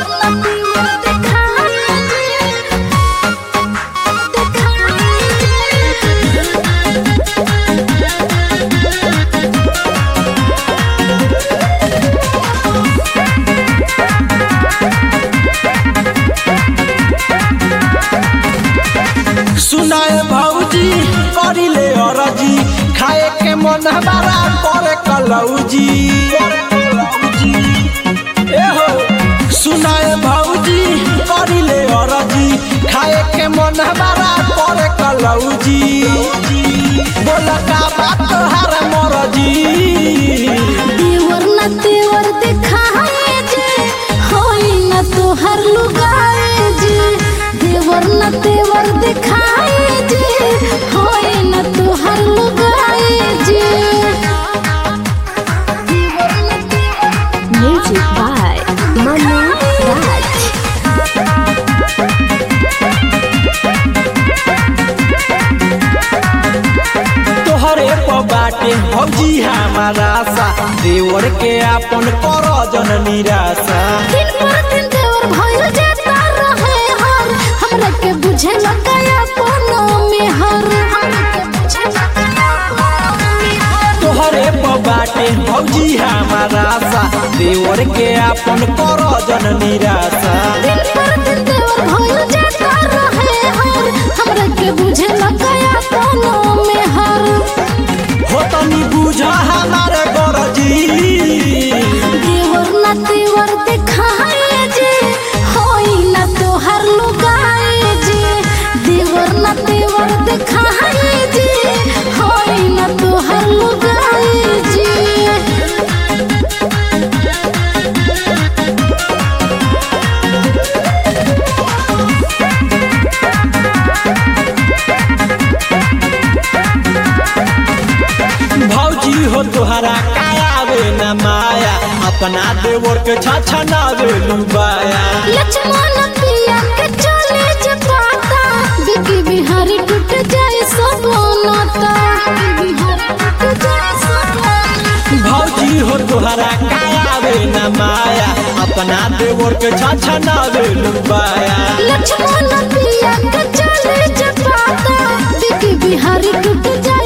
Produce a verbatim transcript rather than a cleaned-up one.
सुनाए भौजी करिले अरजी खाए के मन हमारा करे कलौजी ए हो सुनाए भौजी करिले अरजी खाए के मन हमारा करे कलौजी बोल का बात हर मरजी देवर न तेवर दिखाए जे होई न तोहर लुगाए जे देवर न तेवर दिखाए जे होई न तोहर लुगाए जे देवर न तेवर म्यूजिक बाय मनु राज तोहरे पर बाटे भौजी हमारा सा देवर के अपन कर जन निराशा दिन पर दिन देवर भइल जाता रहे हर हमरा के बुझे लगाया कोनो में हर हमरा के बुझे लगाया कोनो में हर तोहरे पर बाटे भौजी हमारा सा देवर के अपन कर जन निराशा दिन पर दिन देवर भइल जाता रहे हर हमरा के बुझे लगाया कोनो में हर हो तनी बुझा हमारे गरजी देवर न तेवर दिखाए जे होई न तोहर लुगाए जे देवर न तेवर दिखाए जे होई न तोहर लुगाए जे भौजी हो तोहरा कायावे न माया अपना देवर के छछनावे लुबाया लक्ष्मण पिया के चले जे पाता बिकी बिहारी टूट जाए सब नाता बिहारी टूट जाए सब भौजी हो तोहरा कायावे न माया अपना देवर के छछनावे लुबाया लक्ष्मण पिया के चले जे पाता बिकी बिहारी टूट जाए